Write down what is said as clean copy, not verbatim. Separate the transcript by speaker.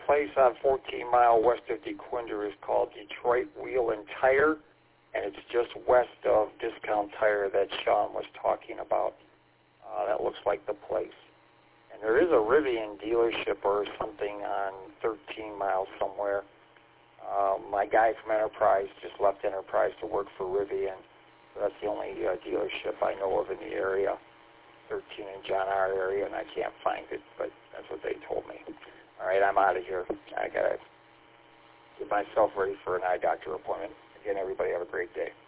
Speaker 1: place on 14 Mile west of DeQuinder is called Detroit Wheel and Tire, and it's just west of Discount Tire that Sean was talking about. That looks like the place. And there is a Rivian dealership or something on 13 Mile somewhere. My guy from Enterprise just left Enterprise to work for Rivian. So that's the only dealership I know of in the area, 13 in John R. area, and I can't find it, but that's what they told me. All right, I'm out of here. I got to get myself ready for an eye doctor appointment. Again, everybody have a great day.